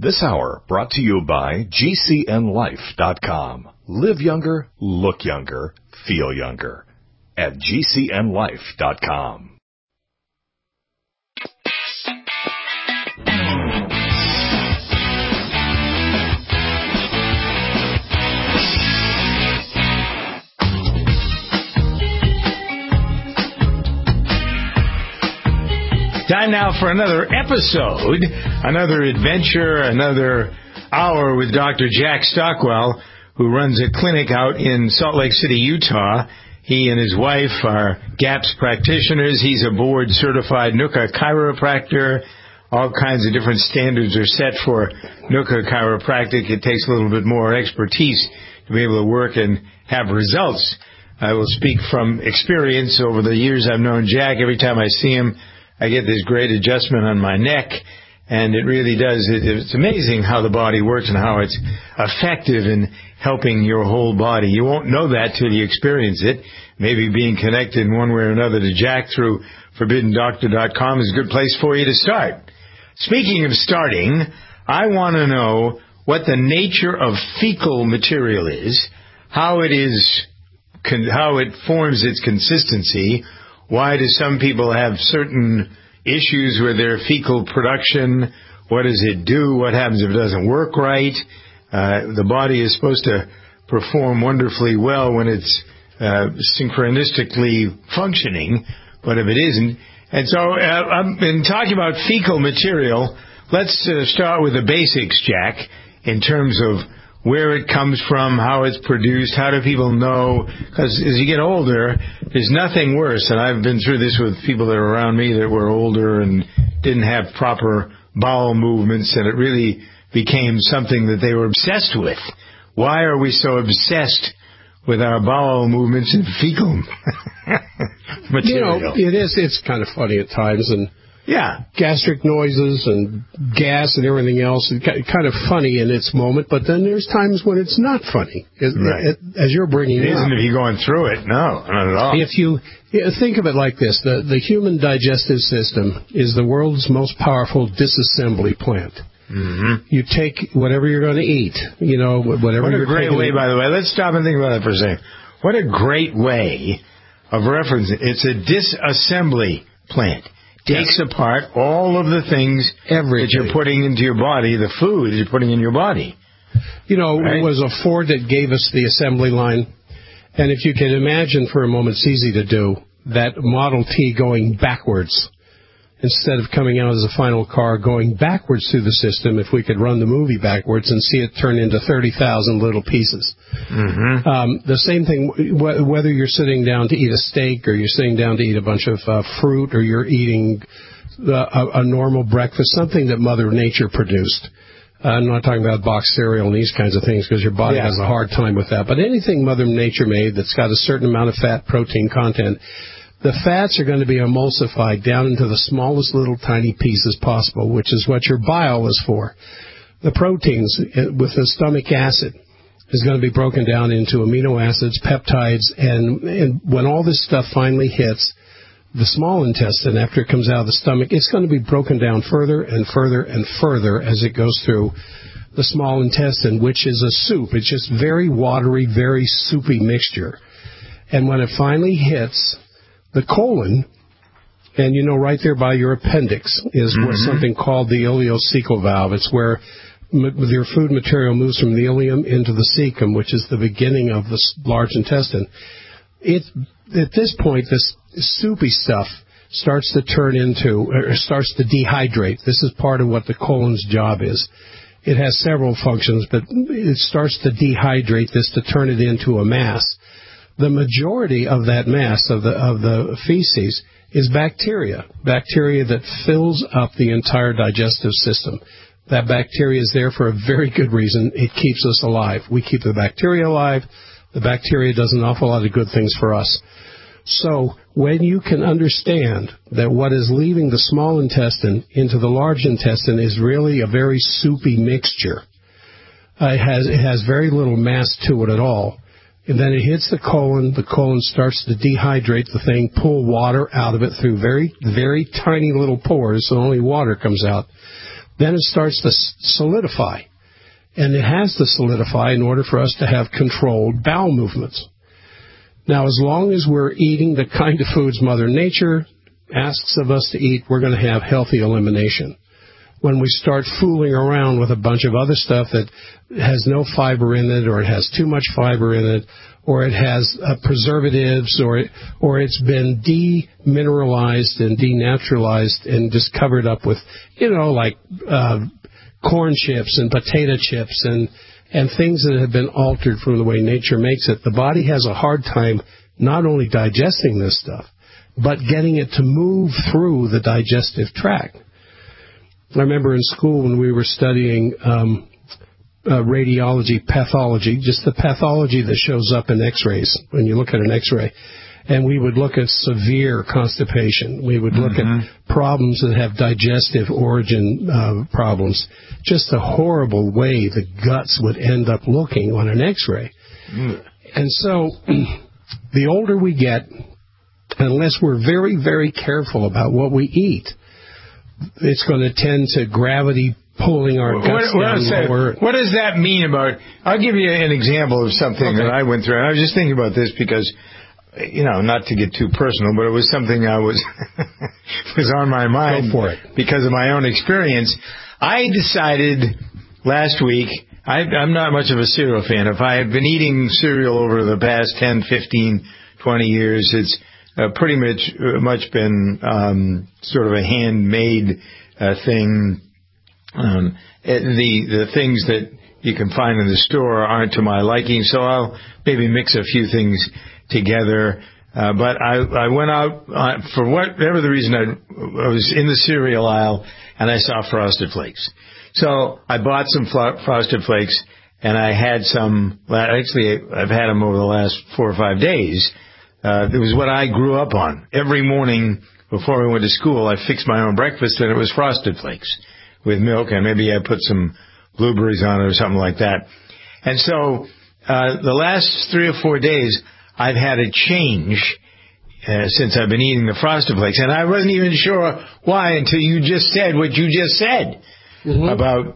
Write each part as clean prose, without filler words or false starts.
This hour brought to you by GCNLife.com. Live younger, look younger, feel younger at GCNLife.com. Time now for another episode, another adventure, another hour with Dr. Jack Stockwell, who runs a clinic out in Salt Lake City, Utah. He and his wife are GAPS practitioners. He's a board-certified NUCCA chiropractor. All kinds of different standards are set for NUCCA chiropractic. It takes a little bit more expertise to be able to work and have results. I will speak from experience. Over the years I've known Jack, every time I see him, I get this great adjustment on my neck, and it really does. It's amazing how the body works and how it's effective in helping your whole body. You won't know that till you experience it. Maybe being connected in one way or another to Jack through ForbiddenDoctor.com is a good place for you to start. Speaking of starting, I want to know what the nature of fecal material is, how it forms its consistency. Why do some people have certain issues with their fecal production? What does it do? What happens if it doesn't work right? The body is supposed to perform wonderfully well when it's synchronistically functioning, but if it isn't. And so I've been talking about fecal material. Let's start with the basics, Jack, in terms of where it comes from, how it's produced, how do people know? Because as you get older, there's nothing worse, and I've been through this with people that are around me that were older and didn't have proper bowel movements, and it really became something that they were obsessed with. Why are we so obsessed with our bowel movements and fecal material? You know, it's kind of funny at times, and gastric noises and gas and everything else. It's kind of funny in its moment, but then there's times when it's not funny, right. As you're bringing it up. It isn't if you're going through it. No, not at all. If you think of it like this, the human digestive system is the world's most powerful disassembly plant. Mm-hmm. You take whatever you're going to eat, whatever you're What a great way, by the way. Let's stop and think about that for a second. What a great way of referencing. It's a disassembly plant. Takes apart all of the things that you're putting into your body, the food that you're putting in your body. Right? It was a Ford that gave us the assembly line. And if you can imagine for a moment, it's easy to do, that Model T going backwards. Instead of coming out as a final car, going backwards through the system, if we could run the movie backwards and see it turn into 30,000 little pieces. Mm-hmm. The same thing, whether you're sitting down to eat a steak or you're sitting down to eat a bunch of fruit or you're eating a normal breakfast, something that Mother Nature produced. I'm not talking about boxed cereal and these kinds of things because your body has a hard time with that. But anything Mother Nature made that's got a certain amount of fat, protein content, the fats are going to be emulsified down into the smallest little tiny pieces possible, which is what your bile is for. The proteins with the stomach acid is going to be broken down into amino acids, peptides, and when all this stuff finally hits the small intestine after it comes out of the stomach, it's going to be broken down further and further and further as it goes through the small intestine, which is a soup. It's just very watery, very soupy mixture. And when it finally hits the colon, and right there by your appendix is where something called the ileocecal valve. It's where your food material moves from the ileum into the cecum, which is the beginning of the large intestine. At this point, this soupy stuff starts to starts to dehydrate. This is part of what the colon's job is. It has several functions, but it starts to dehydrate this to turn it into a mass. The majority of that mass of the feces is bacteria that fills up the entire digestive system. That bacteria is there for a very good reason. It keeps us alive. We keep the bacteria alive. The bacteria does an awful lot of good things for us. So when you can understand that what is leaving the small intestine into the large intestine is really a very soupy mixture, it has very little mass to it at all. And then it hits the colon starts to dehydrate the thing, pull water out of it through very, very tiny little pores, so only water comes out. then it starts to solidify. And it has to solidify in order for us to have controlled bowel movements. Now, as long as we're eating the kind of foods Mother Nature asks of us to eat, we're going to have healthy elimination. When we start fooling around with a bunch of other stuff that has no fiber in it, or it has too much fiber in it, or it has preservatives, or it's been demineralized and denaturalized and just covered up with, like corn chips and potato chips and things that have been altered from the way nature makes it, the body has a hard time not only digesting this stuff, but getting it to move through the digestive tract. I remember in school when we were studying radiology pathology, just the pathology that shows up in x-rays when you look at an x-ray. And we would look at severe constipation. We would look at problems that have digestive origin problems. Just a horrible way the guts would end up looking on an x-ray. And so the older we get, unless we're very, very careful about what we eat, it's going to tend to gravity pulling our guts down lower. What does that mean about... I'll give you an example of something that I went through. And I was just thinking about this because... not to get too personal, but it was something I was on my mind. Go for it. Because of my own experience. I decided last week, I'm not much of a cereal fan. If I had been eating cereal over the past 10, 15, 20 years, it's pretty much been sort of a handmade thing. The things that you can find in the store aren't to my liking, so I'll maybe mix a few things together, but I went out for whatever the reason. I was in the cereal aisle and I saw Frosted Flakes, so I bought some Frosted Flakes and I had some. Actually, I've had them over the last 4 or 5 days. It was what I grew up on. Every morning before I went to school, I fixed my own breakfast and it was Frosted Flakes with milk, and maybe I put some blueberries on it or something like that. And so the last 3 or 4 days, I've had a change since I've been eating the Frosted Flakes, and I wasn't even sure why until you just said what you just said about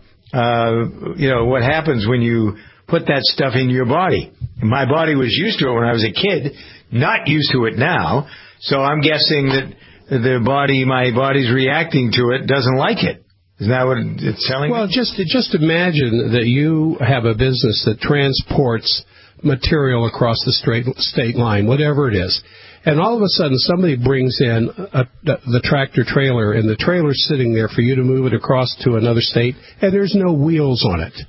what happens when you put that stuff in your body. My body was used to it when I was a kid, not used to it now, so I'm guessing that my body's reacting to it, doesn't like it. Isn't that what it's telling me? Well, just imagine that you have a business that transports material across the state line, whatever it is. And all of a sudden somebody brings in the tractor trailer, and the trailer's sitting there for you to move it across to another state, and there's no wheels on it.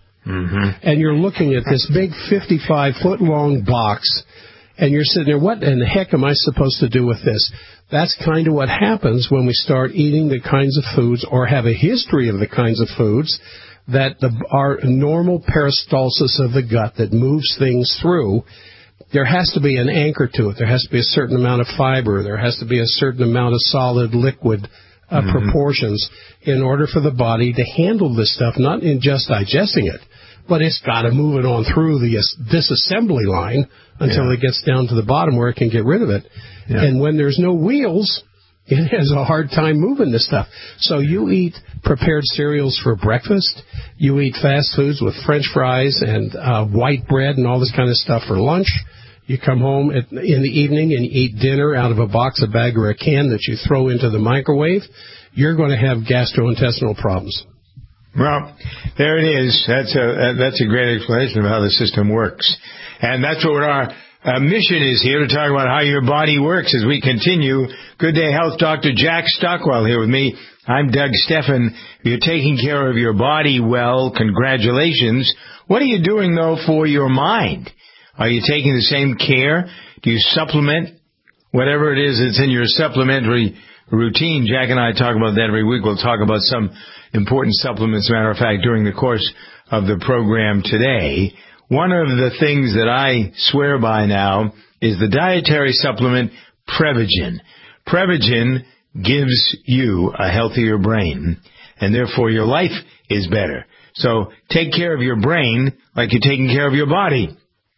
And you're looking at this big 55-foot-long box, and you're sitting there, what in the heck am I supposed to do with this? That's kind of what happens when we start eating the kinds of foods or have a history of the kinds of foods that our normal peristalsis of the gut that moves things through. There has to be an anchor to it. There has to be a certain amount of fiber. There has to be a certain amount of solid liquid proportions in order for the body to handle this stuff, not in just digesting it, but it's got to move it on through the disassembly line until it gets down to the bottom where it can get rid of it. And when there's no wheels, it has a hard time moving this stuff. So you eat prepared cereals for breakfast. You eat fast foods with French fries and white bread and all this kind of stuff for lunch. You come home in the evening and you eat dinner out of a box, a bag, or a can that you throw into the microwave. You're going to have gastrointestinal problems. Well, there it is. That's a great explanation of how the system works. And that's what our mission is here, to talk about how your body works as we continue. Good Day Health, Dr. Jack Stockwell here with me. I'm Doug Steffen. You're taking care of your body well. Congratulations. What are you doing, though, for your mind? Are you taking the same care? Do you supplement whatever it is that's in your supplementary routine? Jack and I talk about that every week. We'll talk about some important supplements, as a matter of fact, during the course of the program today. One of the things that I swear by now is the dietary supplement Prevagen. Prevagen gives you a healthier brain, and therefore your life is better. So take care of your brain like you're taking care of your body.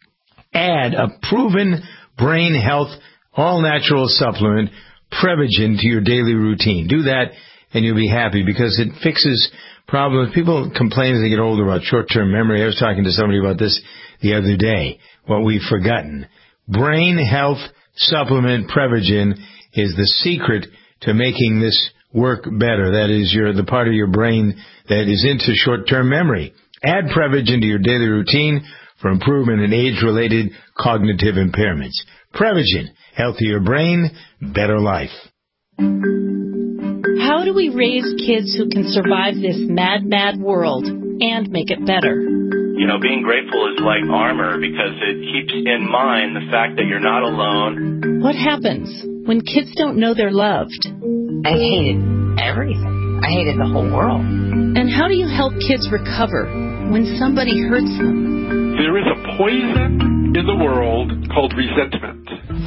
Add a proven brain health, all-natural supplement, Prevagen, to your daily routine. Do that, and you'll be happy, because it fixes problem. People complain as they get older about short-term memory. I was talking to somebody about this the other day, what we've forgotten. Brain Health Supplement Prevagen is the secret to making this work better. That is the part of your brain that is into short-term memory. Add Prevagen to your daily routine for improvement in age-related cognitive impairments. Prevagen, healthier brain, better life. How do we raise kids who can survive this mad, mad world and make it better? Being grateful is like armor because it keeps in mind the fact that you're not alone. What happens when kids don't know they're loved? I hated everything. I hated the whole world. And how do you help kids recover when somebody hurts them? There is a poison in the world called resentment.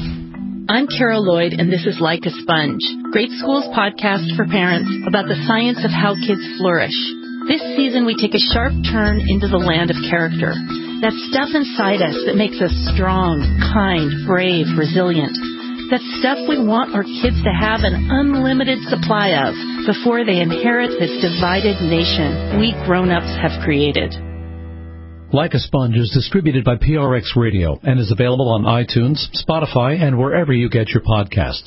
I'm Carol Lloyd, and this is Like a Sponge, Great Schools podcast for parents about the science of how kids flourish. This season, we take a sharp turn into the land of character, that stuff inside us that makes us strong, kind, brave, resilient. That stuff we want our kids to have an unlimited supply of before they inherit this divided nation we grown-ups have created. Like a Sponge is distributed by PRX Radio and is available on iTunes, Spotify, and wherever you get your podcasts.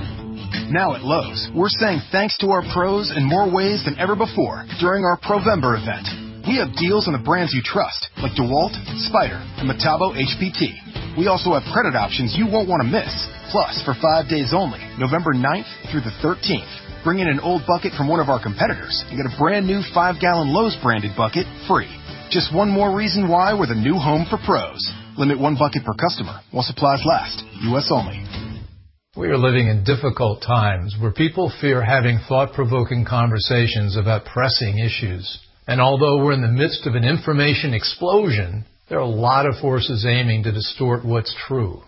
Now at Lowe's, we're saying thanks to our pros in more ways than ever before during our Provember event. We have deals on the brands you trust, like DeWalt, Spyder, and Metabo HPT. We also have credit options you won't want to miss. Plus, for 5 days only, November 9th through the 13th, bring in an old bucket from one of our competitors and get a brand new 5-gallon Lowe's branded bucket free. Just one more reason why we're the new home for pros. Limit 1 bucket per customer while supplies last. U.S. only. We are living in difficult times where people fear having thought-provoking conversations about pressing issues. And although we're in the midst of an information explosion, there are a lot of forces aiming to distort what's true.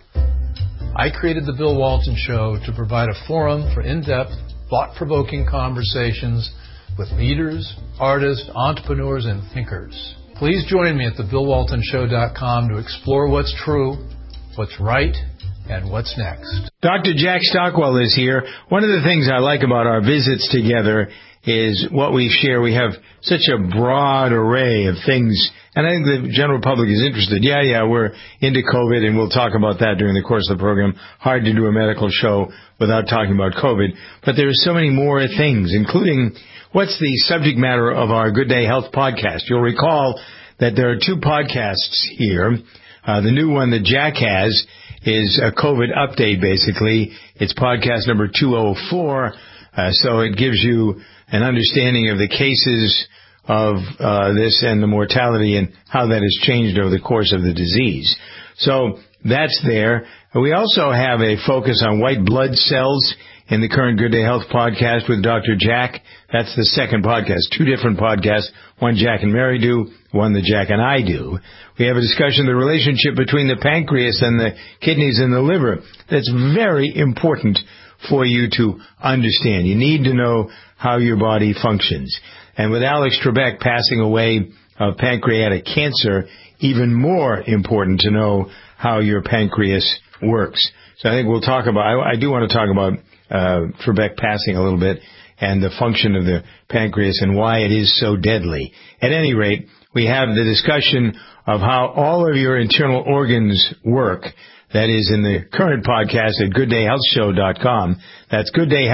I created The Bill Walton Show to provide a forum for in-depth, thought-provoking conversations with leaders, artists, entrepreneurs, and thinkers. Please join me at thebillwaltonshow.com to explore what's true, what's right, and what's next. Dr. Jack Stockwell is here. One of the things I like about our visits together is what we share. We have such a broad array of things, and I think the general public is interested. Yeah, we're into COVID, and we'll talk about that during the course of the program. Hard to do a medical show without talking about COVID, but there are so many more things, including what's the subject matter of our Good Day Health podcast. You'll recall that there are 2 podcasts here. The new one that Jack has is a COVID update, basically. It's podcast number 204, so it gives you an understanding of the cases of this and the mortality and how that has changed over the course of the disease. So that's there. We also have a focus on white blood cells in the current Good Day Health podcast with Dr. Jack. That's the second podcast, 2 different podcasts, one Jack and Mary do, one that Jack and I do. We have a discussion of the relationship between the pancreas and the kidneys and the liver. That's very important for you to understand. You need to know how your body functions. And with Alex Trebek passing away of pancreatic cancer, even more important to know how your pancreas works. So I think we'll talk about, I do want to talk about Trebek passing a little bit and the function of the pancreas and why it is so deadly. At any rate, we have the discussion of how all of your internal organs work. That is in the current podcast at GoodDayHealthShow.com. That's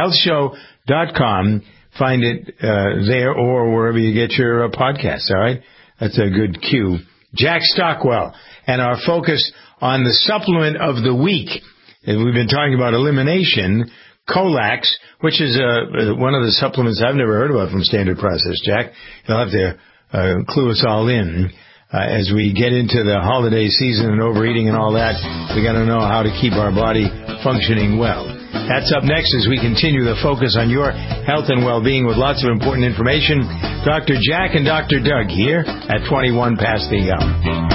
GoodDayHealthShow.com. Find it there or wherever you get your podcasts, all right? That's a good cue. Jack Stockwell, and our focus on the supplement of the week. And we've been talking about elimination, Colax, which is one of the supplements I've never heard about from Standard Process, Jack. You'll have to clue us all in. As we get into the holiday season and overeating and all that, we got to know how to keep our body functioning well. That's up next as we continue the focus on your health and well-being with lots of important information. Dr. Jack and Dr. Doug here at 21 past the hour.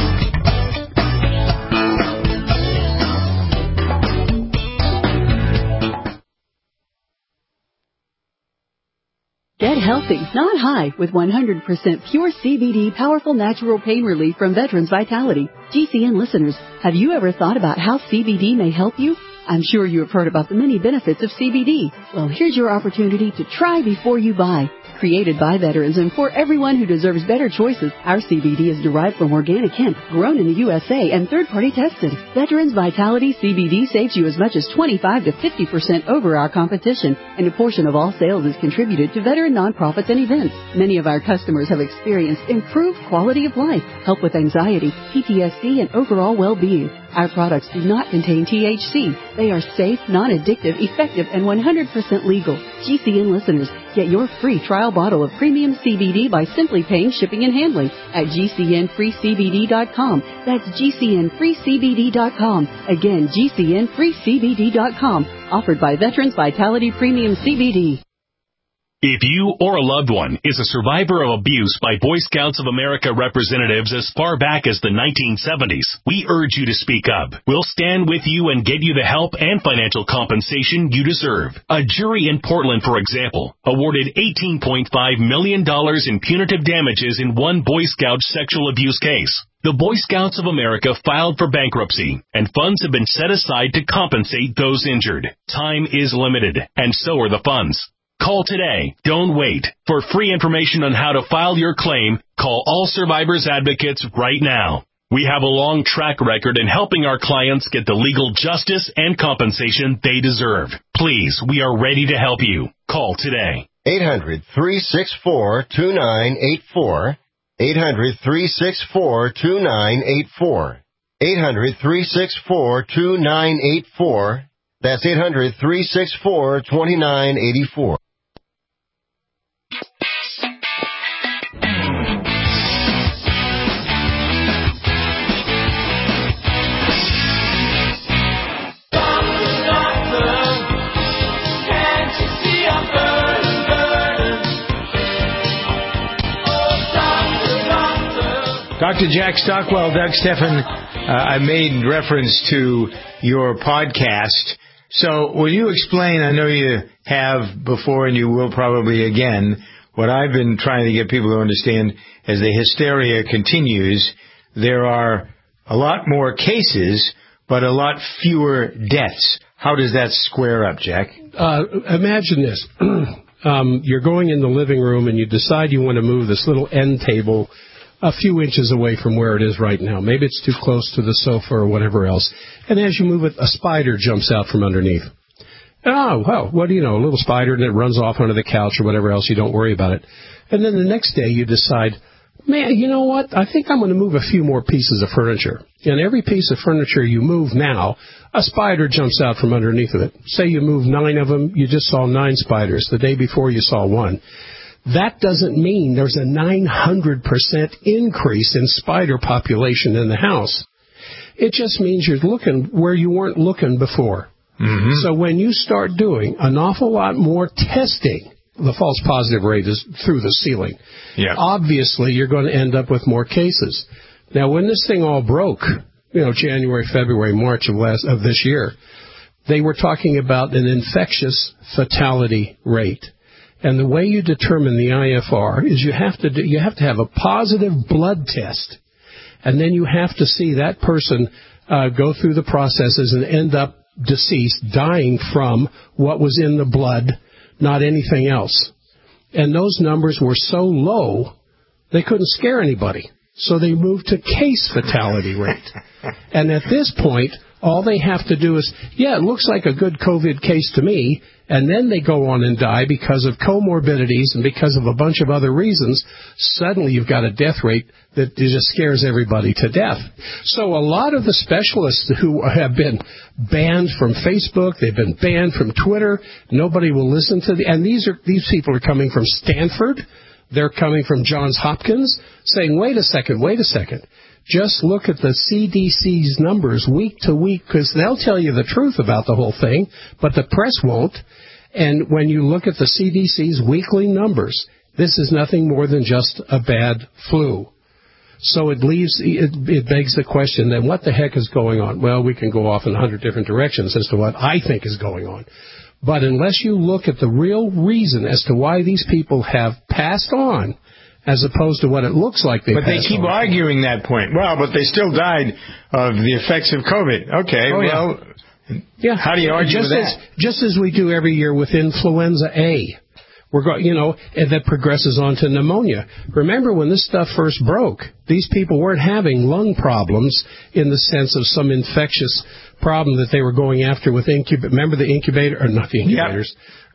Get healthy, not high, with 100% pure CBD powerful natural pain relief from Veterans Vitality. GCN listeners, have you ever thought about how CBD may help you? I'm sure you have heard about the many benefits of CBD. Well, here's your opportunity to try before you buy. created by veterans and for everyone who deserves better choices. Our CBD is derived from organic hemp, grown in the USA and third-party tested. Veterans Vitality CBD saves you as much as 25 to 50% over our competition, and a portion of all sales is contributed to veteran nonprofits and events. Many of our customers have experienced improved quality of life, help with anxiety, PTSD, and overall well-being. Our products do not contain THC. They are safe, non-addictive, effective, and 100% legal. GCN listeners, get your free trial bottle of premium CBD by simply paying shipping and handling at GCNFreeCBD.com. That's GCNFreeCBD.com. Again, GCNFreeCBD.com. Offered by Veterans Vitality Premium CBD. If you or a loved one is a survivor of abuse by Boy Scouts of America representatives as far back as the 1970s, we urge you to speak up. We'll stand with you and get you the help and financial compensation you deserve. A jury in Portland, for example, awarded $18.5 million in punitive damages in one Boy Scout sexual abuse case. The Boy Scouts of America filed for bankruptcy, and funds have been set aside to compensate those injured. Time is limited, and so are the funds. Call today. Don't wait. For free information on how to file your claim, call All Survivors Advocates right now. We have a long track record in helping our clients get the legal justice and compensation they deserve. Please, we are ready to help you. Call today. 800-364-2984. 800-364-2984. 800-364-2984. That's 800-364-2984. Dr. Jack Stockwell, Doug Stephan, I made reference to your podcast. So will you explain, I know you have before and you will probably again, what I've been trying to get people to understand as the hysteria continues, there are a lot more cases, but a lot fewer deaths. How does that square up, Jack? Imagine this. You're going in the living room and you decide you want to move this little end table a few inches away from where it is right now. Maybe it's too close to the sofa or whatever else. And as you move it, a spider jumps out from underneath. Oh, well, what do you know? A little spider, and it runs off onto the couch or whatever else. You don't worry about it. And then the next day you decide, man, you know what? I think I'm going to move a few more pieces of furniture. And every piece of furniture you move now, a spider jumps out from underneath of it. Say you move 9 of them, you just saw 9 spiders. The day before you saw 1. That doesn't mean there's a 900% increase in spider population in the house. It just means you're looking where you weren't looking before. Mm-hmm. So when you start doing an awful lot more testing, the false positive rate is through the ceiling. Yeah. Obviously, you're going to end up with more cases. Now, when this thing all broke, January, February, March of this year, they were talking about an infectious fatality rate. And the way you determine the IFR is you have to have a positive blood test, and then you have to see that person go through the processes and end up deceased, dying from what was in the blood, not anything else. And those numbers were so low, they couldn't scare anybody. So they moved to case fatality rate. And at this point, all they have to do is, it looks like a good COVID case to me, and then they go on and die because of comorbidities and because of a bunch of other reasons. Suddenly you've got a death rate that just scares everybody to death. So a lot of the specialists who have been banned from Facebook, they've been banned from Twitter, nobody will listen to and these people are coming from Stanford, they're coming from Johns Hopkins, saying, wait a second. Just look at the CDC's numbers week to week, because they'll tell you the truth about the whole thing, but the press won't. And when you look at the CDC's weekly numbers, this is nothing more than just a bad flu. So it begs the question, then what the heck is going on? Well, we can go off in 100 different directions as to what I think is going on. But unless you look at the real reason as to why these people have passed on, as opposed to what it looks like they passed on. But they keep arguing that point. Well, but they still died of the effects of COVID. Okay, how do you argue with that? Just as we do every year with influenza A. and that progresses on to pneumonia. Remember, when this stuff first broke, these people weren't having lung problems in the sense of some infectious problem that they were going after with remember the incubator, or not the incubators,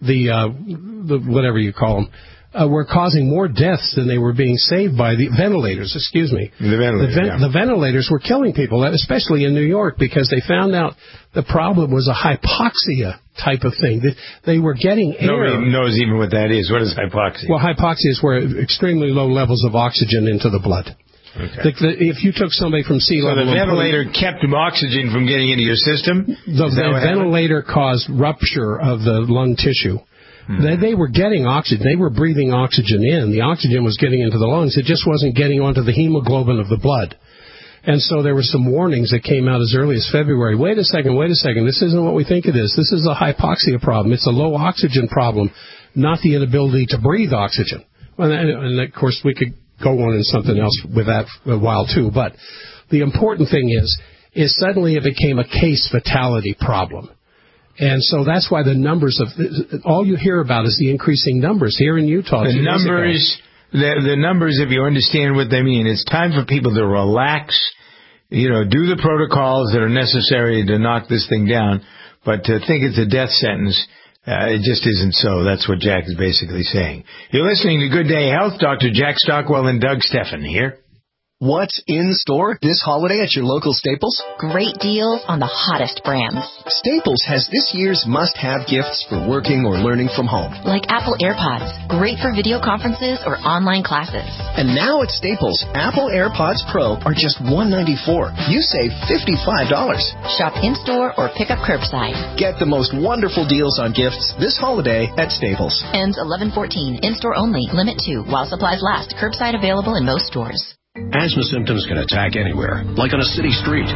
the whatever you call them. Were causing more deaths than they were being saved by the ventilators. Excuse me. The ventilators were killing people, especially in New York, because they found out the problem was a hypoxia type of thing. They were getting air. Nobody knows even what that is. What is hypoxia? Well, hypoxia is where extremely low levels of oxygen into the blood. Okay. If you took somebody from sea level... So the ventilator kept oxygen from getting into your system? The ventilator caused rupture of the lung tissue. They were getting oxygen. They were breathing oxygen in. The oxygen was getting into the lungs. It just wasn't getting onto the hemoglobin of the blood. And so there were some warnings that came out as early as February. Wait a second. This isn't what we think it is. This is a hypoxia problem. It's a low oxygen problem, not the inability to breathe oxygen. And of course, we could go on in something else with that a while too. But the important thing is suddenly it became a case fatality problem. And so that's why the numbers all you hear about is the increasing numbers here in Utah. The numbers, if you understand what they mean, it's time for people to relax, do the protocols that are necessary to knock this thing down. But to think it's a death sentence, it just isn't so. That's what Jack is basically saying. You're listening to Good Day Health. Dr. Jack Stockwell and Doug Steffen here. What's in store this holiday at your local Staples? Great deals on the hottest brands. Staples has this year's must-have gifts for working or learning from home. Like Apple AirPods, great for video conferences or online classes. And now at Staples, Apple AirPods Pro are just $194. You save $55. Shop in-store or pick up curbside. Get the most wonderful deals on gifts this holiday at Staples. Ends 11/14. In-store only. Limit 2. While supplies last. Curbside available in most stores. Asthma symptoms can attack anywhere, like on a city street.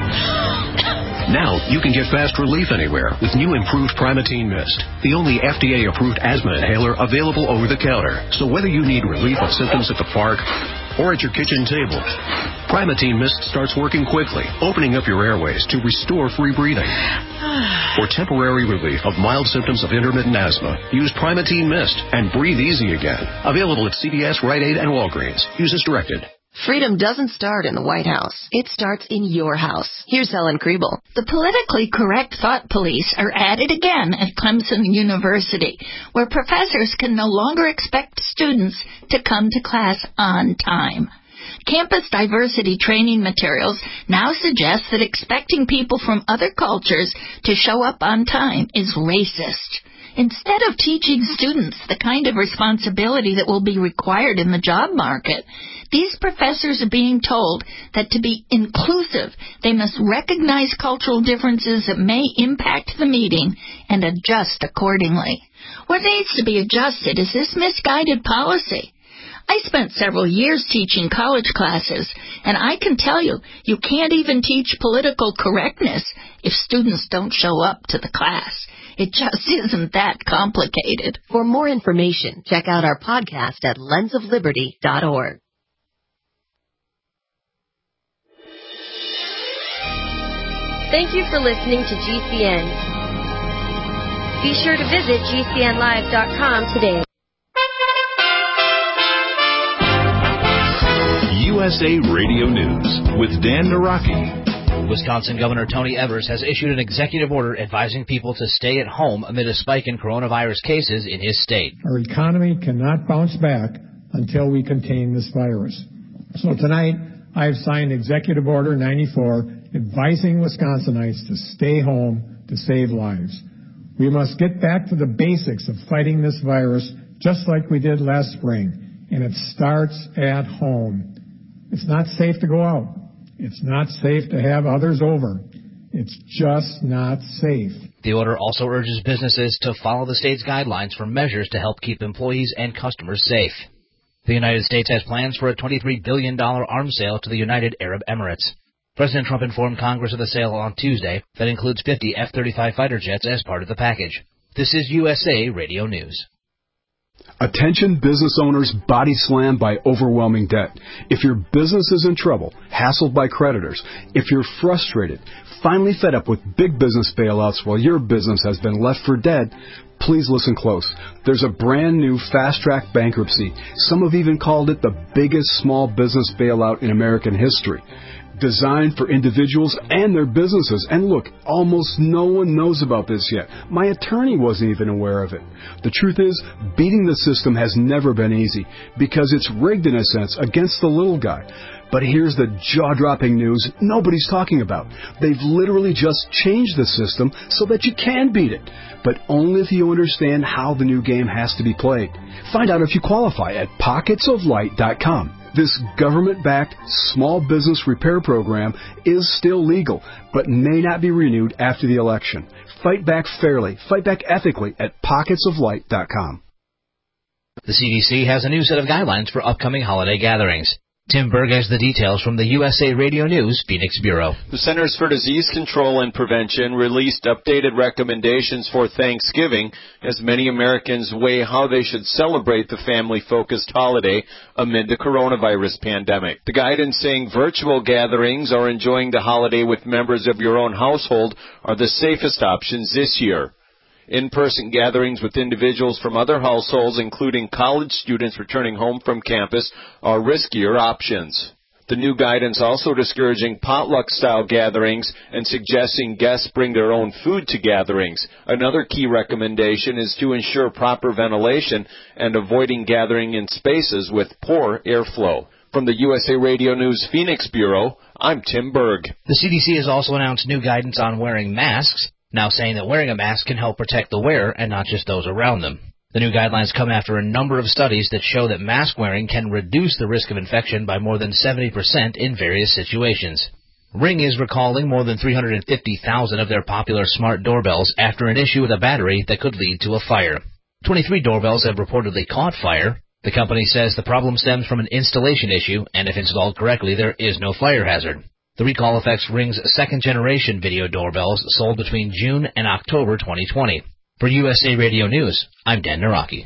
Now you can get fast relief anywhere with new improved Primatene Mist, the only FDA-approved asthma inhaler available over the counter. So whether you need relief of symptoms at the park or at your kitchen table, Primatene Mist starts working quickly, opening up your airways to restore free breathing. For temporary relief of mild symptoms of intermittent asthma, use Primatene Mist and breathe easy again. Available at CVS, Rite Aid, and Walgreens. Use as directed. Freedom doesn't start in the White House. It starts in your house. Here's Helen Kriebel. The politically correct thought police are at it again at Clemson University, where professors can no longer expect students to come to class on time. Campus diversity training materials now suggest that expecting people from other cultures to show up on time is racist. Instead of teaching students the kind of responsibility that will be required in the job market, these professors are being told that to be inclusive, they must recognize cultural differences that may impact the meeting and adjust accordingly. What needs to be adjusted is this misguided policy. I spent several years teaching college classes, and I can tell you, you can't even teach political correctness if students don't show up to the class. It just isn't that complicated. For more information, check out our podcast at lensofliberty.org. Thank you for listening to GCN. Be sure to visit GCNlive.com today. USA Radio News with Dan Naraki. Wisconsin Governor Tony Evers has issued an executive order advising people to stay at home amid a spike in coronavirus cases in his state. Our economy cannot bounce back until we contain this virus. So tonight, I have signed Executive Order 94, advising Wisconsinites to stay home to save lives. We must get back to the basics of fighting this virus, just like we did last spring, and it starts at home. It's not safe to go out. It's not safe to have others over. It's just not safe. The order also urges businesses to follow the state's guidelines for measures to help keep employees and customers safe. The United States has plans for a $23 billion arms sale to the United Arab Emirates. President Trump informed Congress of the sale on Tuesday that includes 50 F-35 fighter jets as part of the package. This is USA Radio News. Attention business owners body slammed by overwhelming debt. If your business is in trouble, hassled by creditors, if you're frustrated, finally fed up with big business bailouts while your business has been left for dead, please listen close. There's a brand new fast-track bankruptcy. Some have even called it the biggest small business bailout in American history. Designed for individuals and their businesses. And look, almost no one knows about this yet. My attorney wasn't even aware of it. The truth is, beating the system has never been easy because it's rigged in a sense against the little guy. But here's the jaw-dropping news nobody's talking about. They've literally just changed the system so that you can beat it, but only if you understand how the new game has to be played. Find out if you qualify at pocketsoflight.com. This government-backed small business repair program is still legal, but may not be renewed after the election. Fight back fairly, fight back ethically at pocketsoflight.com. The CDC has a new set of guidelines for upcoming holiday gatherings. Tim Berg has the details from the USA Radio News Phoenix Bureau. The Centers for Disease Control and Prevention released updated recommendations for Thanksgiving as many Americans weigh how they should celebrate the family-focused holiday amid the coronavirus pandemic. The guidance saying virtual gatherings or enjoying the holiday with members of your own household are the safest options this year. In-person gatherings with individuals from other households, including college students returning home from campus, are riskier options. The new guidance also discouraging potluck-style gatherings and suggesting guests bring their own food to gatherings. Another key recommendation is to ensure proper ventilation and avoiding gathering in spaces with poor airflow. From the USA Radio News Phoenix Bureau, I'm Tim Berg. The CDC has also announced new guidance on wearing masks, now saying that wearing a mask can help protect the wearer and not just those around them. The new guidelines come after a number of studies that show that mask wearing can reduce the risk of infection by more than 70% in various situations. Ring is recalling more than 350,000 of their popular smart doorbells after an issue with a battery that could lead to a fire. 23 doorbells have reportedly caught fire. The company says the problem stems from an installation issue, and if installed correctly, there is no fire hazard. The recall affects Ring's second-generation video doorbells sold between June and October 2020. For USA Radio News, I'm Dan Naraki.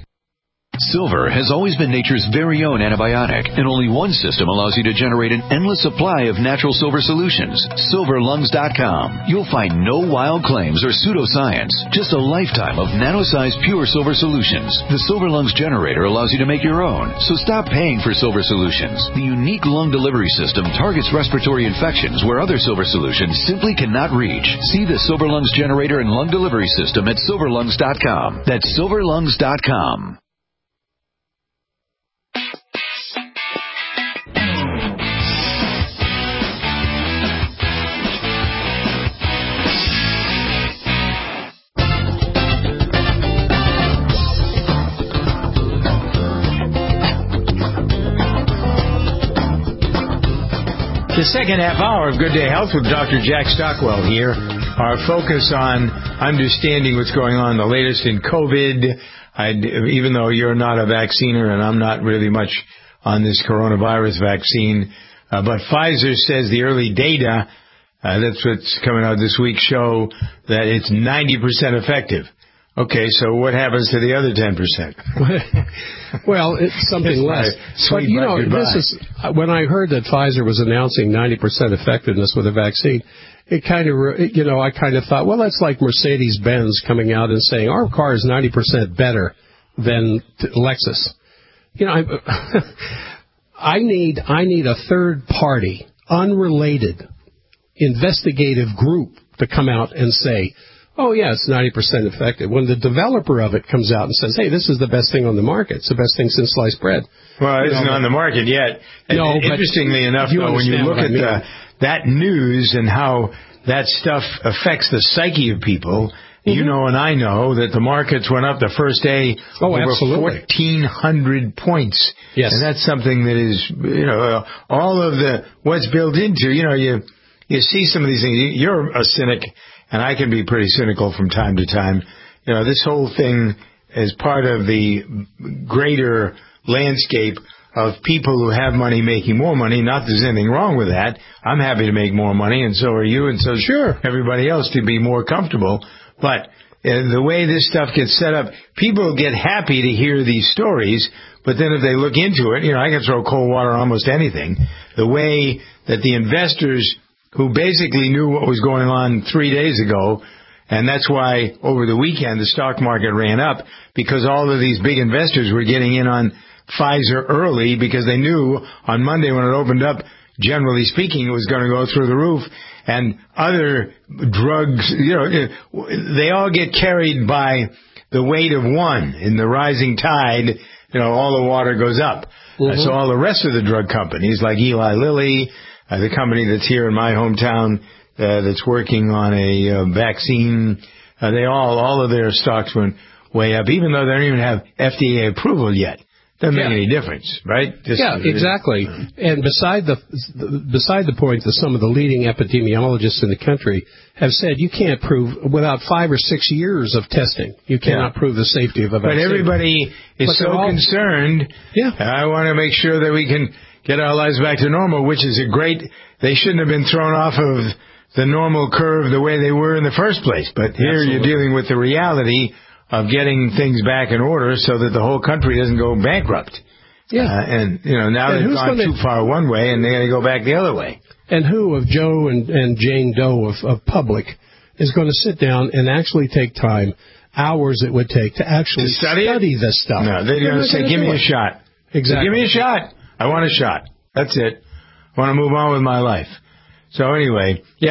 Silver has always been nature's very own antibiotic, and only one system allows you to generate an endless supply of natural silver solutions. SilverLungs.com. You'll find no wild claims or pseudoscience, just a lifetime of nano-sized pure silver solutions. The Silver Lungs generator allows you to make your own, so stop paying for silver solutions. The unique lung delivery system targets respiratory infections where other silver solutions simply cannot reach. See the Silver Lungs generator and lung delivery system at SilverLungs.com. That's SilverLungs.com. The second half hour of Good Day Health with Dr. Jack Stockwell here. Our focus on understanding what's going on, the latest in COVID. Even though you're not a vacciner and I'm not really much on this coronavirus vaccine, but Pfizer says the early data, that's what's coming out this week, show that it's 90% effective. Okay, so what happens to the other 10%? Well, it's something less. But, you know, this is, when I heard that Pfizer was announcing 90% effectiveness with a vaccine, it kind of, you know, I kind of thought, well, that's like Mercedes-Benz coming out and saying, our car is 90% better than Lexus. You know, I need a third party, unrelated, investigative group to come out and say, oh, yeah, it's 90% effective. When the developer of it comes out and says, hey, this is the best thing on the market. It's the best thing since sliced bread. Well, it isn't on the market yet. No, interestingly enough, though, when you look at that news and how that stuff affects the psyche of people, you know and I know that the markets went up the first day over 1,400 points. Yes. And that's something that is, you know, all of what's built into, you know, you see some of these things. You're a cynic. And I can be pretty cynical from time to time. You know, this whole thing is part of the greater landscape of people who have money making more money. Not that there's anything wrong with that. I'm happy to make more money, and so are you, and so sure everybody else to be more comfortable. But the way this stuff gets set up, people get happy to hear these stories, but then if they look into it, I can throw cold water on almost anything. The way that the investors who basically knew what was going on 3 days ago, and that's why over the weekend the stock market ran up, because all of these big investors were getting in on Pfizer early because they knew on Monday when it opened up, generally speaking, it was going to go through the roof. And other drugs, they all get carried by the weight of one. In the rising tide, all the water goes up. So all the rest of the drug companies, like Eli Lilly, the company that's here in my hometown that's working on a vaccine, all of their stocks went way up, even though they don't even have FDA approval yet. Doesn't make any difference, right? Exactly. And beside the point that some of the leading epidemiologists in the country have said, you can't prove without 5 or 6 years of testing, you cannot prove the safety of a vaccine. But everybody is so concerned. Yeah. I want to make sure that we can get our lives back to normal, which is they shouldn't have been thrown off of the normal curve the way they were in the first place. But here you're dealing with the reality of getting things back in order so that the whole country doesn't go bankrupt. Yeah. Now they've gone too far one way and they got to go back the other way. And who of Joe and Jane Doe of public is going to sit down and actually take time, hours it would take to actually study this stuff? No, they're going to say, give me a shot. Exactly. Give me a shot. I want a shot. That's it. I want to move on with my life. So anyway, the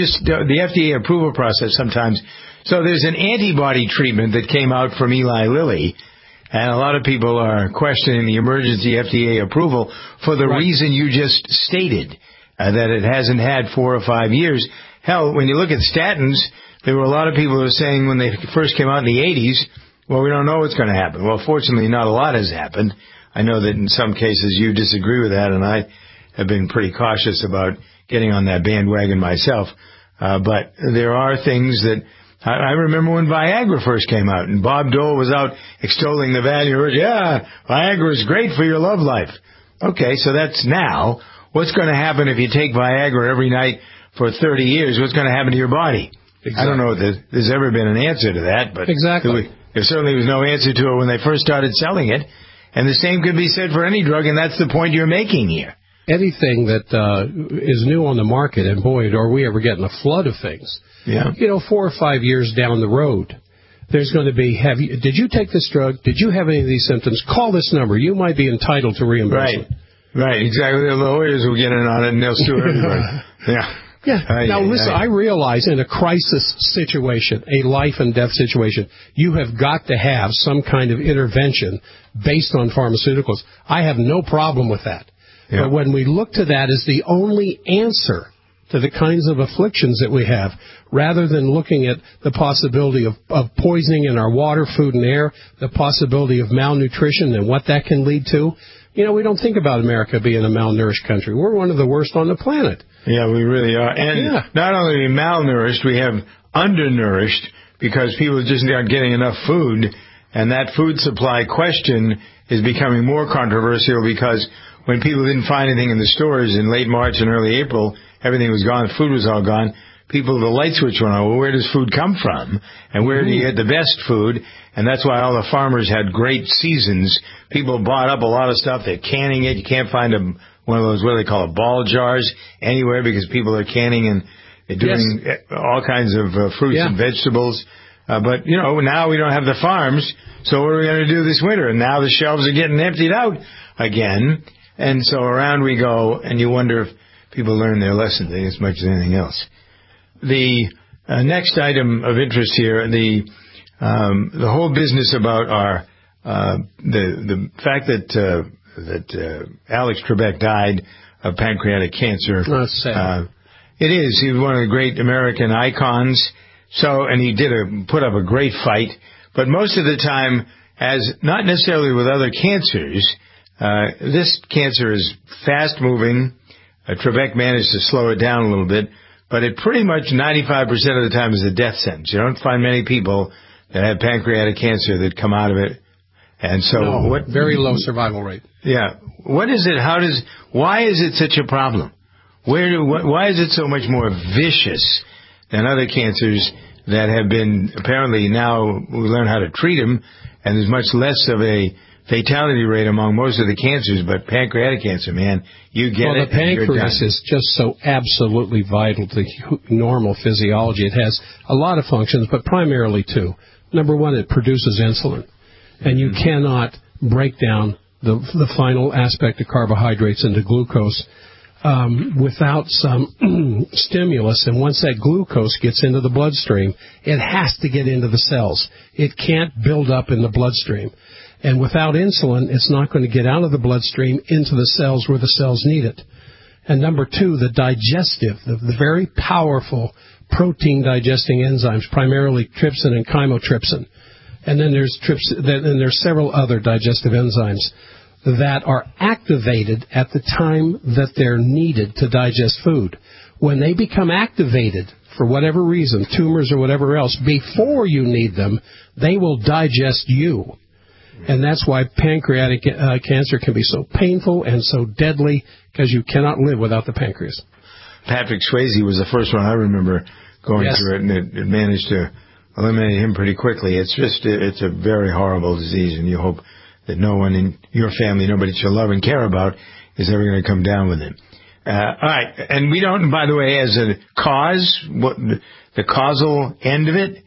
FDA approval process sometimes. So there's an antibody treatment that came out from Eli Lilly, and a lot of people are questioning the emergency FDA approval for the reason you just stated, that it hasn't had 4 or 5 years. Hell, when you look at statins, there were a lot of people who were saying when they first came out in the 80s, well, we don't know what's going to happen. Well, fortunately, not a lot has happened. I know that in some cases you disagree with that, and I have been pretty cautious about getting on that bandwagon myself. But there are things that I remember when Viagra first came out, and Bob Dole was out extolling the value of it. Yeah, Viagra is great for your love life. Okay, so that's now. What's going to happen if you take Viagra every night for 30 years? What's going to happen to your body? Exactly. I don't know if there's ever been an answer to that, but there certainly was no answer to it when they first started selling it. And the same could be said for any drug, and that's the point you're making here. Anything that is new on the market, and boy, are we ever getting a flood of things. Yeah. 4 or 5 years down the road, there's going to be, did you take this drug? Did you have any of these symptoms? Call this number. You might be entitled to reimbursement. Right, exactly. The lawyers will get in on it, and they'll sue everybody. Now, listen, I realize in a crisis situation, a life and death situation, you have got to have some kind of intervention based on pharmaceuticals. I have no problem with that. Yeah. But when we look to that as the only answer to the kinds of afflictions that we have, rather than looking at the possibility of poisoning in our water, food, and air, the possibility of malnutrition and what that can lead to, we don't think about America being a malnourished country. We're one of the worst on the planet. Yeah, we really are. And not only are we malnourished, we have undernourished because people just aren't getting enough food. And that food supply question is becoming more controversial because when people didn't find anything in the stores in late March and early April, everything was gone, food was all gone. The light switch went on. Well, where does food come from? And where do you get the best food? And that's why all the farmers had great seasons. People bought up a lot of stuff. They're canning it. You can't find one of those, what do they call it, ball jars anywhere because people are canning and they're doing all kinds of fruits and vegetables. But, now we don't have the farms. So what are we going to do this winter? And now the shelves are getting emptied out again. And so around we go, and you wonder if people learn their lesson as much as anything else. The next item of interest here, the whole business about our the fact that Alex Trebek died of pancreatic cancer. That's sad. It is. He was one of the great American icons. And he put up a great fight. But most of the time, as not necessarily with other cancers, this cancer is fast moving. Trebek managed to slow it down a little bit, but it pretty much 95% of the time is a death sentence. You don't find many people that have pancreatic cancer that come out of it. And so very low survival rate. Yeah. What is it? Why is it such a problem? Why is it so much more vicious than other cancers that have been, apparently now we learn how to treat them, and there's much less of a fatality rate among most of the cancers, but pancreatic cancer, man, you get it. Well, the pancreas is just so absolutely vital to normal physiology. It has a lot of functions, but primarily two. Number one, it produces insulin, and you cannot break down the final aspect of carbohydrates into glucose without some stimulus. And once that glucose gets into the bloodstream, it has to get into the cells. It can't build up in the bloodstream. And without insulin, it's not going to get out of the bloodstream into the cells where the cells need it. And number two, the digestive, the very powerful protein digesting enzymes, primarily trypsin and chymotrypsin. And then there's several other digestive enzymes that are activated at the time that they're needed to digest food. When they become activated, for whatever reason, tumors or whatever else, before you need them, they will digest you. And that's why pancreatic cancer can be so painful and so deadly, because you cannot live without the pancreas. Patrick Swayze was the first one I remember going through it, and it managed to eliminate him pretty quickly. It's a very horrible disease, and you hope that no one in your family, nobody that you love and care about, is ever going to come down with it. All right, and we don't, by the way, as a cause, what the causal end of it,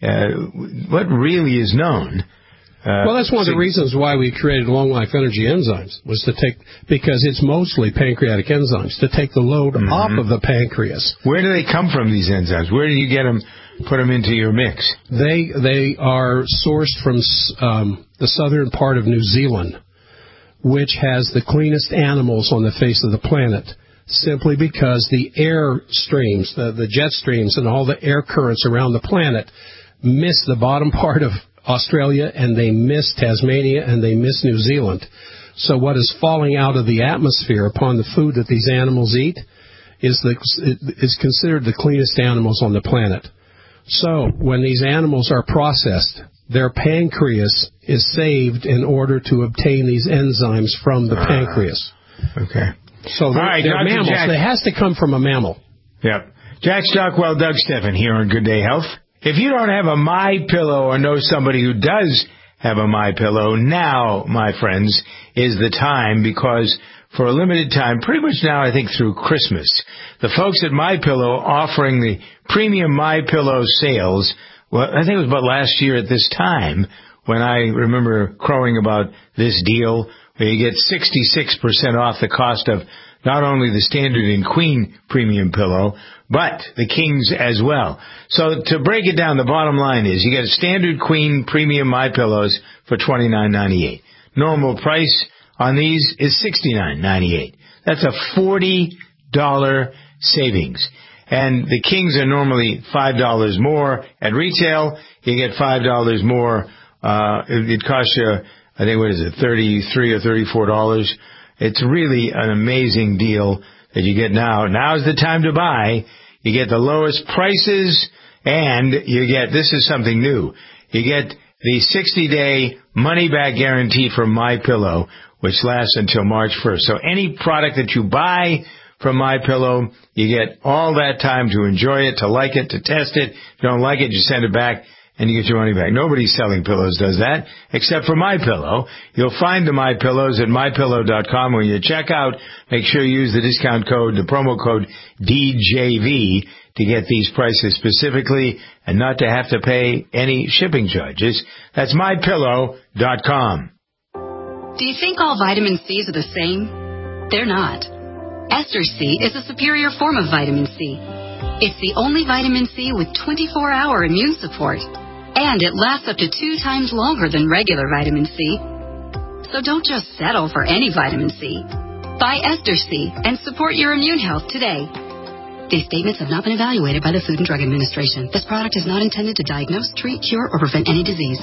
what really is known. Well, that's one of the reasons why we created Long Life Energy enzymes, was to take, because it's mostly pancreatic enzymes, to take the load off of the pancreas. Where do they come from, these enzymes? Where do you get them, put them into your mix? They are sourced from the southern part of New Zealand, which has the cleanest animals on the face of the planet, simply because the air streams, the jet streams and all the air currents around the planet miss the bottom part of Australia, and they miss Tasmania, and they miss New Zealand. So what is falling out of the atmosphere upon the food that these animals eat is considered the cleanest animals on the planet. So when these animals are processed, their pancreas is saved in order to obtain these enzymes from the pancreas. Okay. So they're mammals. It has to come from a mammal. Yep. Jack Stockwell, Doug Steffen here on Good Day Health. If you don't have a MyPillow or know somebody who does have a MyPillow, now, my friends, is the time, because for a limited time, pretty much now I think through Christmas, the folks at MyPillow offering the premium MyPillow sales, well, I think it was about last year at this time when I remember crowing about this deal where you get 66% off the cost of not only the standard and queen premium pillow, but the kings as well. So to break it down, the bottom line is you get a standard queen premium MyPillows for $29.98. Normal price on these is $69.98. That's a $40 savings. And the kings are normally $5 more at retail. You get $5 more. It costs you, I think, what is it, $33 or $34. It's really an amazing deal that you get now. Now's the time to buy. You get the lowest prices, and you get, this is something new, you get the 60-day money-back guarantee from MyPillow, which lasts until March 1st. So any product that you buy from MyPillow, you get all that time to enjoy it, to like it, to test it. If you don't like it, you send it back, and you get your money back. Nobody selling pillows does that, except for MyPillow. You'll find the MyPillows at MyPillow.com. When you check out, make sure you use the discount code, the promo code DJV, to get these prices specifically and not to have to pay any shipping charges. That's MyPillow.com. Do you think all vitamin C's are the same? They're not. Ester C is a superior form of vitamin C. It's the only vitamin C with 24-hour immune support, and it lasts up to 2 times longer than regular vitamin C. So don't just settle for any vitamin C. Buy Ester C and support your immune health today. These statements have not been evaluated by the Food and Drug Administration. This product is not intended to diagnose, treat, cure, or prevent any disease.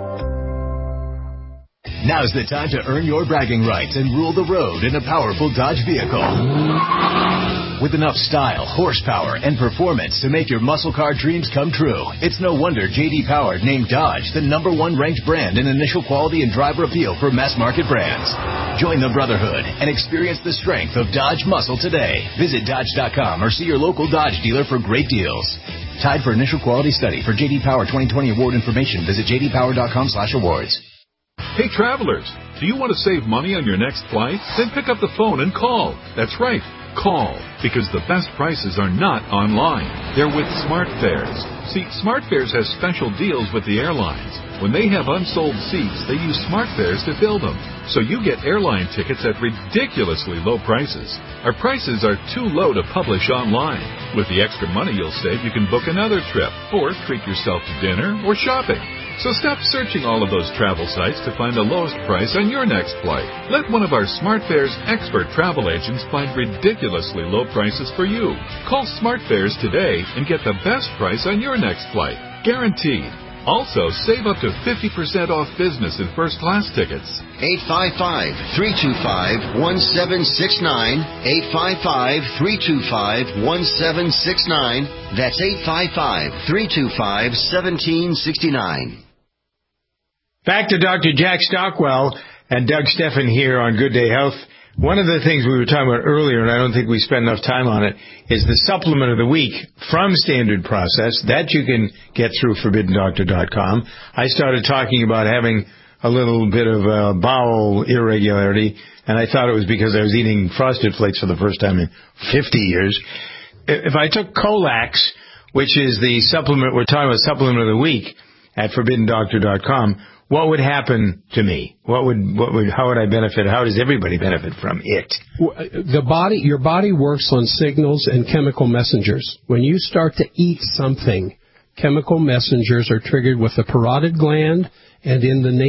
Now's the time to earn your bragging rights and rule the road in a powerful Dodge vehicle. with enough style, horsepower, and performance to make your muscle car dreams come true. It's no wonder J.D. Power named Dodge the #1 ranked brand in initial quality and driver appeal for mass market brands. Join the brotherhood and experience the strength of Dodge muscle today. Visit Dodge.com or see your local Dodge dealer for great deals. Tied for initial quality study. For J.D. Power 2020 award information, visit jdpower.com/awards. Hey travelers, do you want to save money on your next flight? Then pick up the phone and call. That's right, call, because the best prices are not online. They're with SmartFares. See, SmartFares has special deals with the airlines. When they have unsold seats, they use SmartFares to fill them. So you get airline tickets at ridiculously low prices. Our prices are too low to publish online. With the extra money you'll save, you can book another trip or treat yourself to dinner or shopping. So stop searching all of those travel sites to find the lowest price on your next flight. Let one of our SmartFares expert travel agents find ridiculously low prices for you. Call SmartFares today and get the best price on your next flight. Guaranteed. Also, save up to 50% off business and first-class tickets. 855-325-1769. 855-325-1769. That's 855-325-1769. Back to Dr. Jack Stockwell and Doug Steffen here on Good Day Health. One of the things we were talking about earlier, and I don't think we spent enough time on it, is the supplement of the week from Standard Process that you can get through ForbiddenDoctor.com. I started talking about having a little bit of a bowel irregularity, and I thought it was because I was eating Frosted Flakes for the first time in 50 years. If I took Colax, which is the supplement, we're talking about supplement of the week at ForbiddenDoctor.com, what would happen to me? How would I benefit? How does everybody benefit from it? Your body works on signals and chemical messengers. When you start to eat something, chemical messengers are triggered with the parotid gland and in the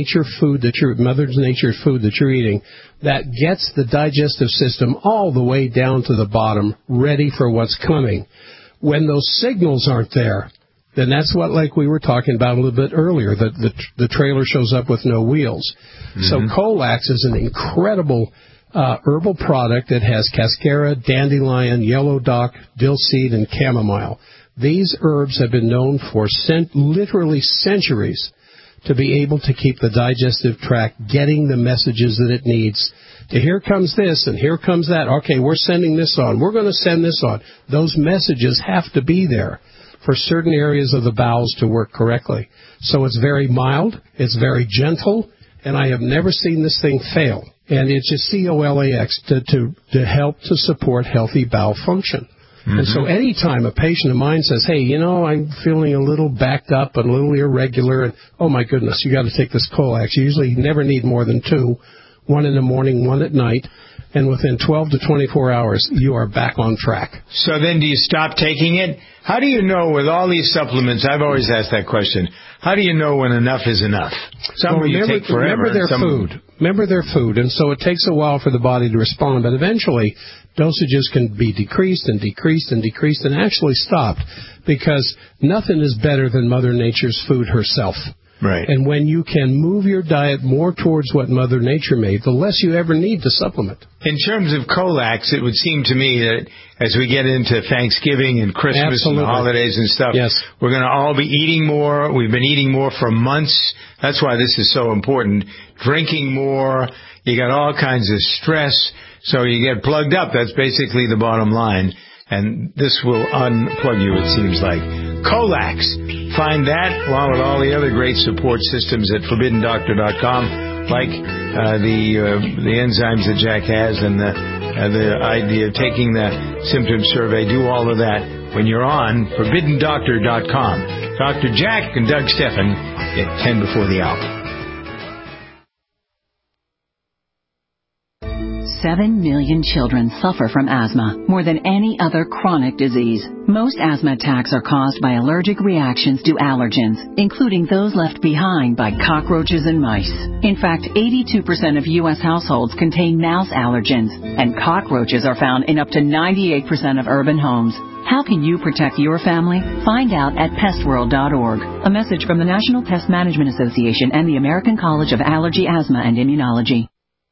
Mother Nature's food that you're eating. That gets the digestive system all the way down to the bottom, ready for what's coming. When those signals aren't there, then that's what, like we were talking about a little bit earlier, the trailer shows up with no wheels. Mm-hmm. So Colax is an incredible herbal product that has cascara, dandelion, yellow dock, dill seed, and chamomile. These herbs have been known for literally centuries to be able to keep the digestive tract getting the messages that it needs. Here comes this and here comes that. Okay, we're sending this on. We're going to send this on. Those messages have to be there for certain areas of the bowels to work correctly. So it's very mild, it's very gentle, and I have never seen this thing fail. And it's just Colax to help to support healthy bowel function. Mm-hmm. And so anytime a patient of mine says, hey, I'm feeling a little backed up and a little irregular, and oh my goodness, you got to take this Colax. You usually never need more than 2, one in the morning, one at night. And within 12 to 24 hours, you are back on track. So then do you stop taking it? How do you know with all these supplements? I've always asked that question. How do you know when enough is enough? Some you take forever. Remember their food. And so it takes a while for the body to respond. But eventually, dosages can be decreased and decreased and decreased and actually stopped, because nothing is better than Mother Nature's food herself. Right. And when you can move your diet more towards what Mother Nature made, the less you ever need to supplement. In terms of Colax, it would seem to me that as we get into Thanksgiving and Christmas and the holidays and stuff, we're going to all be eating more. We've been eating more for months. That's why this is so important. Drinking more. You got all kinds of stress. So you get plugged up. That's basically the bottom line. And this will unplug you, it seems like. Colax. Find that along with all the other great support systems at ForbiddenDoctor.com, like the enzymes that Jack has and the idea of taking the symptom survey. Do all of that when you're on ForbiddenDoctor.com. Dr. Jack and Doug Steffen at 10 before the hour. 7 million children suffer from asthma, more than any other chronic disease. Most asthma attacks are caused by allergic reactions to allergens, including those left behind by cockroaches and mice. In fact, 82% of U.S. households contain mouse allergens, and cockroaches are found in up to 98% of urban homes. How can you protect your family? Find out at pestworld.org. A message from the National Pest Management Association and the American College of Allergy, Asthma, and Immunology.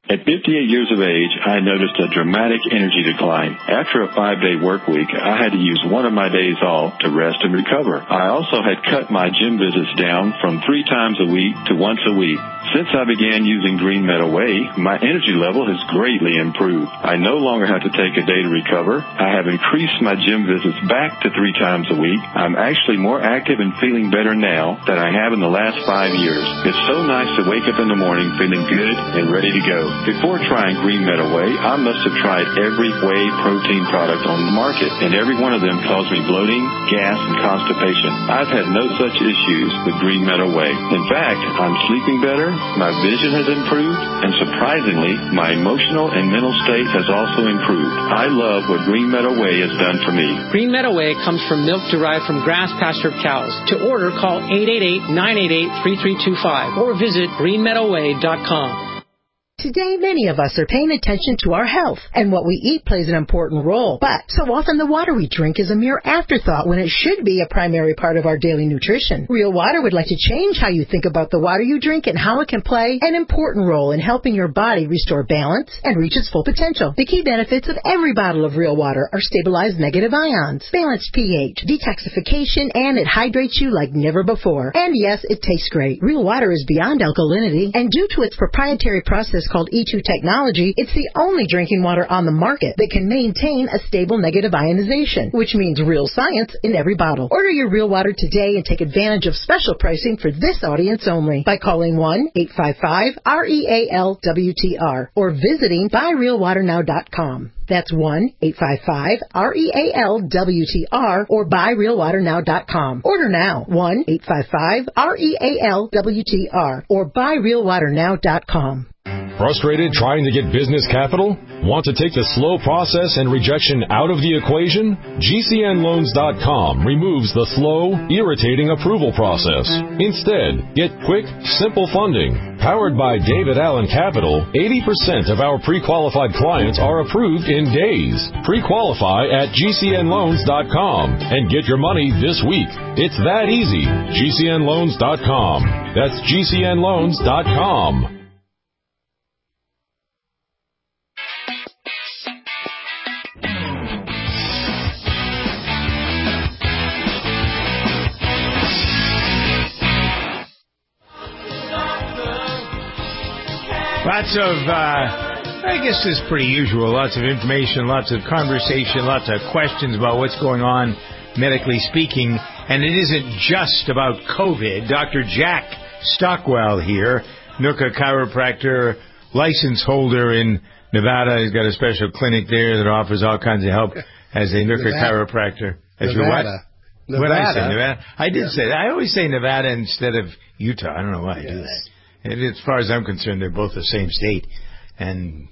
At 58 years of age, I noticed a dramatic energy decline. After a 5-day work week, I had to use one of my days off to rest and recover. I also had cut my gym visits down from 3 times a week to once a week. Since I began using Green Meadow Whey, my energy level has greatly improved. I no longer have to take a day to recover. I have increased my gym visits back to 3 times a week. I'm actually more active and feeling better now than I have in the last 5 years. It's so nice to wake up in the morning feeling good and ready to go. Before trying Green Meadow Whey, I must have tried every whey protein product on the market, and every one of them caused me bloating, gas, and constipation. I've had no such issues with Green Meadow Whey. In fact, I'm sleeping better, my vision has improved, and surprisingly, my emotional and mental state has also improved. I love what Green Meadow Whey has done for me. Green Meadow Whey comes from milk derived from grass-pastured cows. To order, call 888-988-3325 or visit greenmeadowwhey.com. Today, many of us are paying attention to our health, and what we eat plays an important role. But so often the water we drink is a mere afterthought when it should be a primary part of our daily nutrition. Real Water would like to change how you think about the water you drink and how it can play an important role in helping your body restore balance and reach its full potential. The key benefits of every bottle of Real Water are stabilized negative ions, balanced pH, detoxification, and it hydrates you like never before. And yes, it tastes great. Real Water is beyond alkalinity, and due to its proprietary process called E2 technology, it's the only drinking water on the market that can maintain a stable negative ionization, which means real science in every bottle. Order your Real Water today and take advantage of special pricing for this audience only by calling 1-855-REAL-WTR or visiting buyrealwaternow.com. That's 1-855-REAL-WTR or buyrealwaternow.com. Order now, 1-855-REAL-WTR or buyrealwaternow.com. Frustrated trying to get business capital? Want to take the slow process and rejection out of the equation? GCNloans.com removes the slow, irritating approval process. Instead, get quick, simple funding. Powered by David Allen Capital, 80% of our pre-qualified clients are approved in days. Pre-qualify at GCNloans.com and get your money this week. It's that easy. GCNloans.com. That's GCNloans.com. Lots of, I guess this is pretty usual, lots of information, lots of conversation, lots of questions about what's going on medically speaking. And it isn't just about COVID. Dr. Jack Stockwell here, Nooka chiropractor, license holder in Nevada. He's got a special clinic there that offers all kinds of help as a Nooka chiropractor. As Nevada. What did I say? Nevada? I did say that. I always say Nevada instead of Utah. I don't know why I do that. And as far as I'm concerned, they're both the same state. And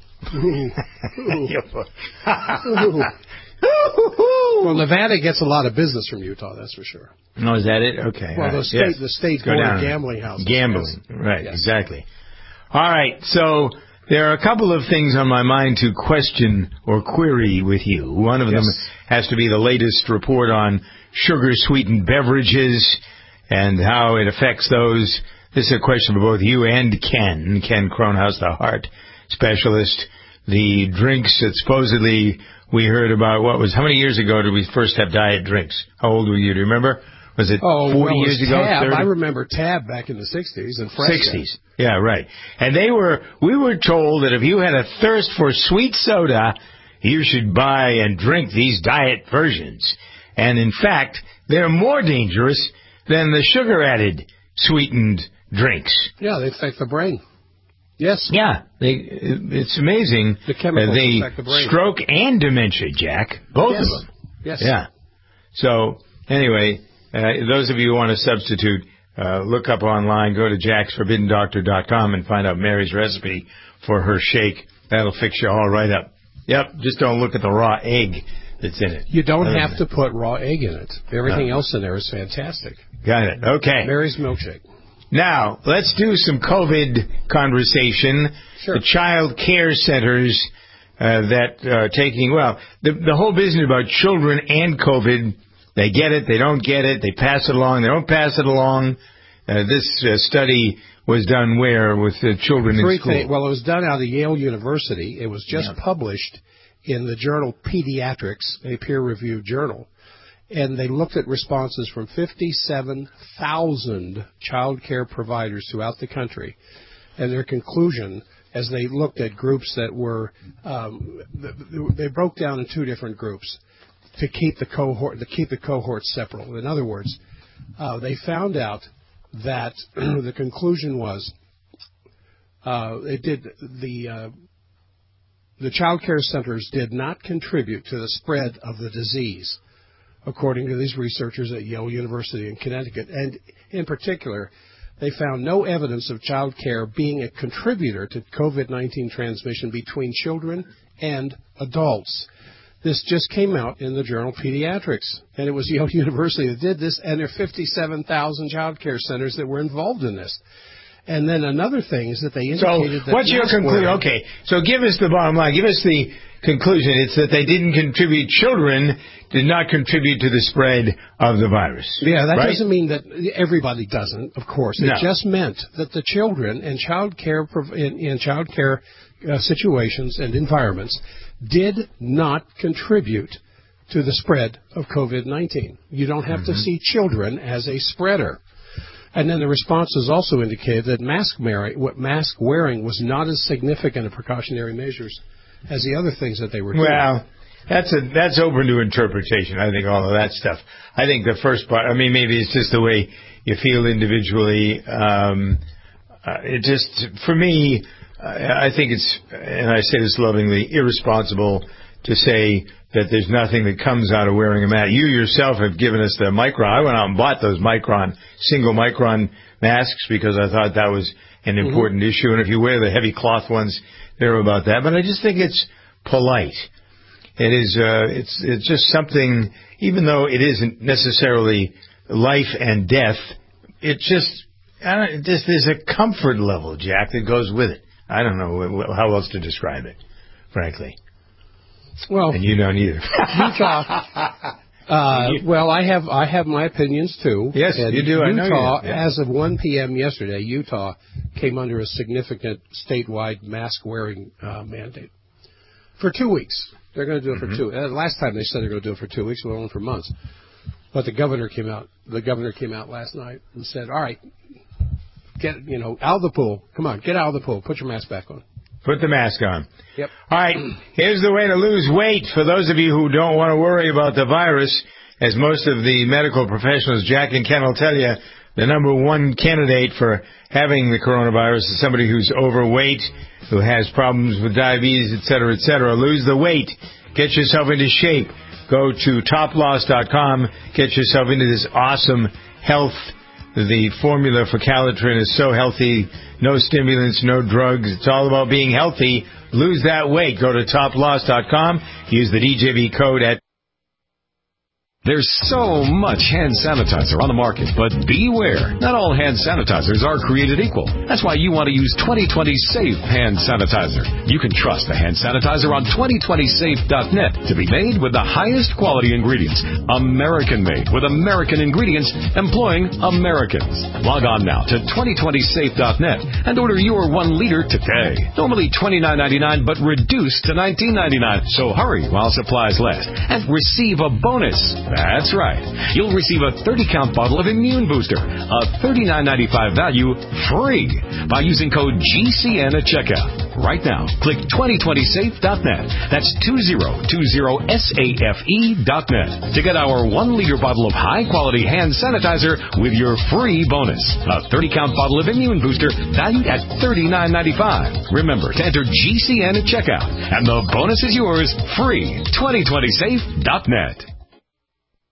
well, Nevada gets a lot of business from Utah, that's for sure. Oh, is that it? Okay. Well, the state going to gambling houses. Gambling, right, yes. Exactly. All right, so there are a couple of things on my mind to question or query with you. One of them has to be the latest report on sugar-sweetened beverages and how it affects those. This is a question for both you and Ken Kronhaus, the heart specialist. The drinks that supposedly we heard about, how many years ago did we first have diet drinks? How old were you? Do you remember? Was it 40 years ago? Tab. I remember Tab back in the 60s and Fresca. 60s. Yeah, right. And we were told that if you had a thirst for sweet soda, you should buy and drink these diet versions. And in fact, they're more dangerous than the sugar-added sweetened drinks. Yeah, they affect the brain. Yes. Yeah, it's amazing. The chemicals affect the brain. Stroke and dementia, Jack. Both of them. Yes. Yeah. So, anyway, those of you who want to substitute, look up online, go to jacksforbiddendoctor.com and find out Mary's recipe for her shake. That'll fix you all right up. Yep, just don't look at the raw egg that's in it. You don't have to put raw egg in it. Everything else in there is fantastic. Got it. Okay. Mary's milkshake. Now, let's do some COVID conversation. Sure. The child care centers that are taking, the whole business about children and COVID, they get it, they don't get it, they pass it along, they don't pass it along. This study was done where with the children in school? Well, it was done out of Yale University. It was just published in the journal Pediatrics, a peer-reviewed journal. And they looked at responses from 57,000 child care providers throughout the country. And their conclusion, as they looked at groups that were, they broke down in two different groups to keep the cohorts separate. In other words, they found out that the conclusion was the child care centers did not contribute to the spread of the disease, according to these researchers at Yale University in Connecticut. And in particular, they found no evidence of child care being a contributor to COVID-19 transmission between children and adults. This just came out in the journal Pediatrics, and it was Yale University that did this, and there are 57,000 child care centers that were involved in this. And then another thing is that they indicated that... So what's your conclusion? Okay, so give us the bottom line. Give us the conclusion. It's that they didn't contribute. Children did not contribute to the spread of the virus. Yeah, that doesn't mean that everybody doesn't, of course. It just meant that the children in child care situations and environments did not contribute to the spread of COVID-19. You don't have to see children as a spreader. And then the responses also indicated that mask wearing was not as significant a precautionary measures as the other things that they were doing. Well, that's open to interpretation, I think, all of that stuff. I think the first part, I mean, maybe it's just the way you feel individually. For me, I think it's, and I say this lovingly, irresponsible to say that there's nothing that comes out of wearing a mask. You yourself have given us the Micron. I went out and bought those single Micron masks because I thought that was an important issue. And if you wear the heavy cloth ones, they're about that. But I just think it's polite. It is, it's just something, even though it isn't necessarily life and death, there's a comfort level, Jack, that goes with it. I don't know how else to describe it, frankly. Well, and you don't either. Utah. Well, I have my opinions too. Yes, and you do. Utah, I know you do. Yeah. As of 1 p.m. yesterday, Utah came under a significant statewide mask-wearing mandate for 2 weeks. They're going to do it for two. Last time they said they're going to do it for 2 weeks. It went on for months. But the governor came out. The governor came out last night and said, "All right, get out of the pool. Come on, get out of the pool. Put your mask back on." Put the mask on. Yep. All right, here's the way to lose weight for those of you who don't want to worry about the virus. As most of the medical professionals, Jack and Ken will tell you, the number one candidate for having the coronavirus is somebody who's overweight, who has problems with diabetes, et cetera, et cetera. Lose the weight. Get yourself into shape. Go to toploss.com. Get yourself into this awesome health. The formula for Calitrin is so healthy. No stimulants, no drugs. It's all about being healthy. Lose that weight. Go to toploss.com. Use the DJB code at... There's so much hand sanitizer on the market, but beware. Not all hand sanitizers are created equal. That's why you want to use 2020 Safe Hand Sanitizer. You can trust the hand sanitizer on 2020safe.net to be made with the highest quality ingredients. American-made with American ingredients employing Americans. Log on now to 2020safe.net and order your 1 liter today. Normally $29.99, but reduced to $19.99. So hurry while supplies last and receive a bonus. That's right. You'll receive a 30-count bottle of Immune Booster, a $39.95 value, free by using code GCN at checkout. Right now, click 2020safe.net. That's 2020safe.net to get our 1 liter bottle of high-quality hand sanitizer with your free bonus. A 30-count bottle of Immune Booster valued at $39.95. Remember to enter GCN at checkout, and the bonus is yours, free. 2020safe.net.